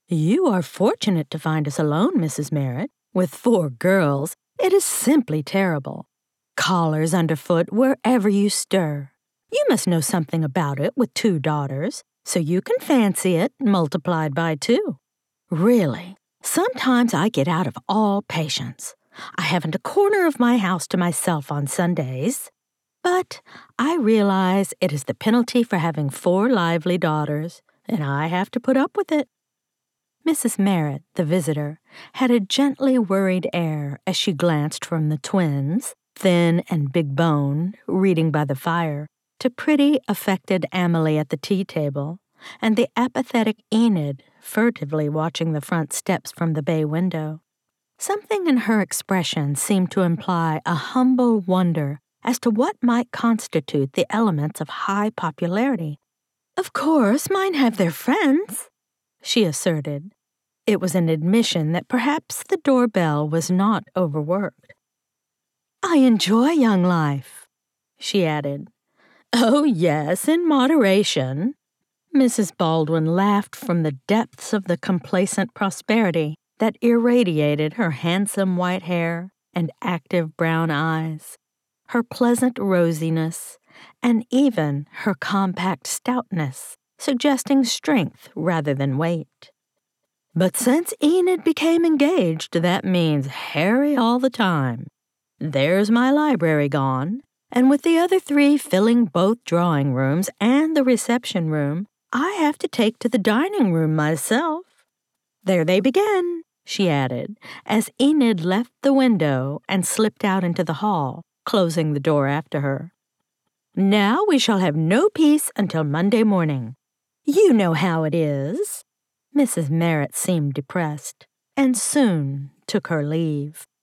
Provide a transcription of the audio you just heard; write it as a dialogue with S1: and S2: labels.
S1: You are fortunate to find us alone, Mrs. Merritt. With 4 girls, it is simply terrible. Collars underfoot wherever you stir. You must know something about it with 2 daughters, so you can fancy it multiplied by 2. Really, sometimes I get out of all patience. I haven't a corner of my house to myself on Sundays. But I realize it is the penalty for having 4 lively daughters, and I have to put up with it. Mrs. Merritt, the visitor, had a gently worried air as she glanced from the twins, thin and big-boned, reading by the fire, to pretty, affected Amelie at the tea table, and the apathetic Enid furtively watching the front steps from the bay window. Something in her expression seemed to imply a humble wonder as to what might constitute the elements of high popularity. "Of course, mine have their friends," she asserted. It was an admission that perhaps the doorbell was not overworked. "I enjoy young life," she added. "Oh, yes, in moderation." Mrs. Baldwin laughed from the depths of the complacent prosperity that irradiated her handsome white hair and active brown eyes, her pleasant rosiness, and even her compact stoutness, suggesting strength rather than weight. "But since Enid became engaged, that means Harry all the time. There's my library gone, and with the other 3 filling both drawing rooms and the reception room, I have to take to the dining room myself. There they begin," she added, as Enid left the window and slipped out into the hall, closing the door after her. "Now we shall have no peace until Monday morning. You know how it is." Mrs. Merritt seemed depressed, and soon took her leave.